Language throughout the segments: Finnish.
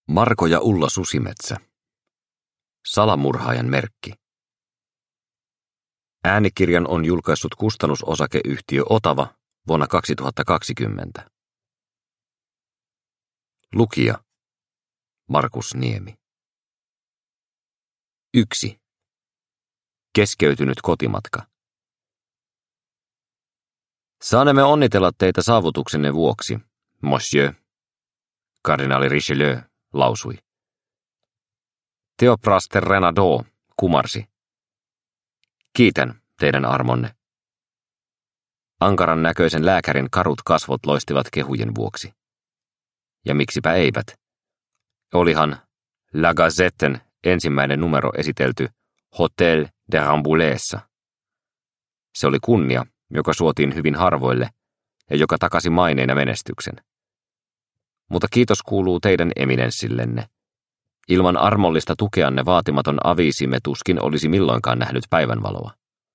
Marko ja Ulla Susimetsä. Salamurhaajan merkki. Äänikirjan on julkaissut kustannusosakeyhtiö Otava vuonna 2020. Lukija Markus Niemi. 1. Keskeytynyt kotimatka. Saanemme onnitella teitä saavutuksenne vuoksi, monsieur, kardinaali Richelieu lausui. Theophraste Renaudot kumarsi. Kiitän teidän armonne. Ankaran näköisen lääkärin karut kasvot loistivat kehujen vuoksi. Ja miksipä eivät. Olihan La Gazetten ensimmäinen numero esitelty Hotel de Rambouilles'ssa. Se oli kunnia, joka suotiin hyvin harvoille ja joka takasi maineen ja menestyksen. Mutta kiitos kuuluu teidän eminenssillenne. Ilman armollista tukeanne vaatimaton aviisimme tuskin olisi milloinkaan nähnyt päivänvaloa.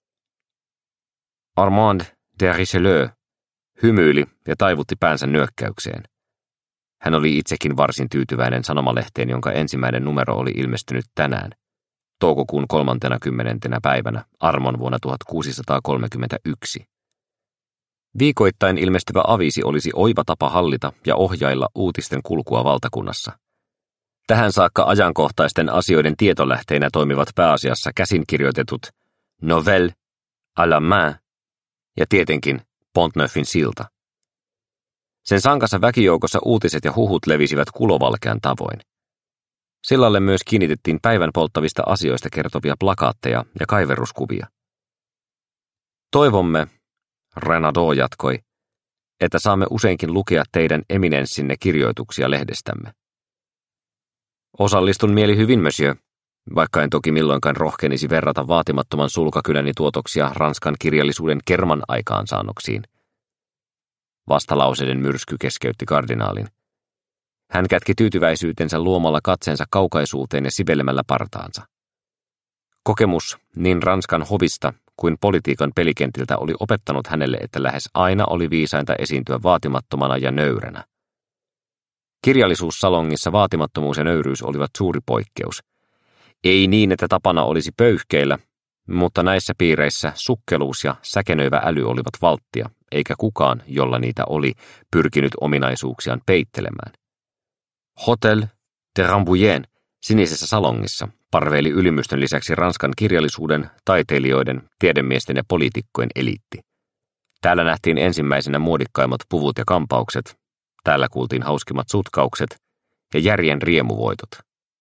Armand de Richelieu hymyili ja taivutti päänsä nyökkäykseen. Hän oli itsekin varsin tyytyväinen sanomalehteen, jonka ensimmäinen numero oli ilmestynyt tänään, toukokuun 30. päivänä armon vuonna 1631. Viikoittain ilmestyvä aviisi olisi oiva tapa hallita ja ohjailla uutisten kulkua valtakunnassa. Tähän saakka ajankohtaisten asioiden tietolähteinä toimivat pääasiassa käsinkirjoitetut Nouvelles à la main ja tietenkin Pont-Neufin silta. Sen sankassa väkijoukossa uutiset ja huhut levisivät kulovalkean tavoin. Sillalle myös kiinnitettiin päivän polttavista asioista kertovia plakaatteja ja kaiverruskuvia. Toivomme, Renaudot jatkoi, että saamme useinkin lukea teidän eminenssinne kirjoituksia lehdestämme. Osallistun mieli hyvin, monsieur, vaikka en toki milloinkaan rohkenisi verrata vaatimattoman sulkakyläni tuotoksia Ranskan kirjallisuuden kerman aikaansaannoksiin. Vastalauseiden myrsky keskeytti kardinaalin. Hän kätki tyytyväisyytensä luomalla katseensa kaukaisuuteen ja sibelemällä partaansa. Kokemus niin Ranskan hovista kuin politiikan pelikentiltä oli opettanut hänelle, että lähes aina oli viisainta esiintyä vaatimattomana ja nöyränä. Kirjallisuussalongissa vaatimattomuus ja nöyryys olivat suuri poikkeus. Ei niin, että tapana olisi pöyhkeillä, mutta näissä piireissä sukkeluus ja säkenöivä äly olivat valttia, eikä kukaan, jolla niitä oli, pyrkinyt ominaisuuksiaan peittelemään. Hotel de Rambouillet sinisessä salongissa parveili ylimystön lisäksi Ranskan kirjallisuuden, taiteilijoiden, tiedemiesten ja poliitikkojen eliitti. Täällä nähtiin ensimmäisenä muodikkaimmat puvut ja kampaukset, täällä kuultiin hauskimmat sutkaukset ja järjen riemuvoitot.